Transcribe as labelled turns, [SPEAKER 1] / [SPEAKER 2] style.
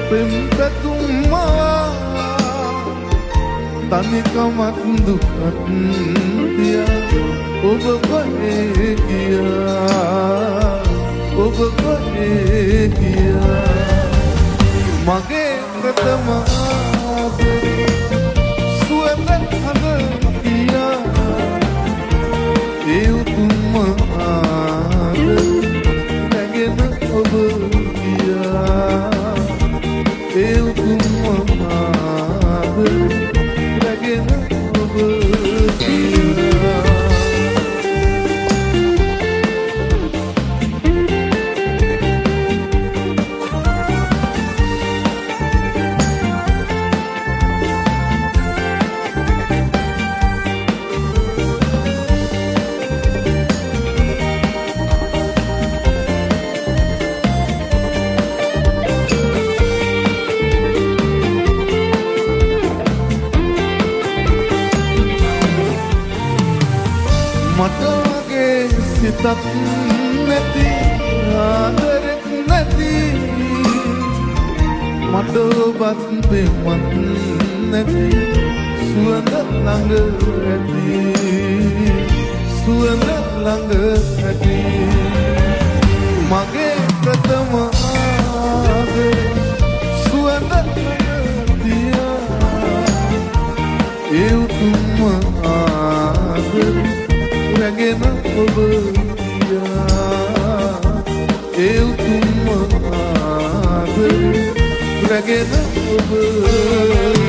[SPEAKER 1] පෙම්පැතුම් තනිකමක් දුකත් තියා ඔබ කොහේ ගියා ඔබ කොහේ ගියා මගේ ප්‍රථම ආදරේ සුවඳ හඳ ගියා ඒ උතුම් ආදරේ නැගෙන ඔබ ගියා ඒ උතුම් ආදරේ නැගෙන ඔබ ගියා සිතක් නැති ආදරෙක් නැති මට ඔබත් පෙම්වත් නැති සුවඳ ළඟ ඇති සුවඳ ළඟ ඇති මගේ ප්‍රථම ආදරේ සුවඳ ළඟ තියා ඒ උතුම් ආදරේ නැගෙන ඔබ ගියා ඒ උතුම් ආදරේ නැගෙන ඔබ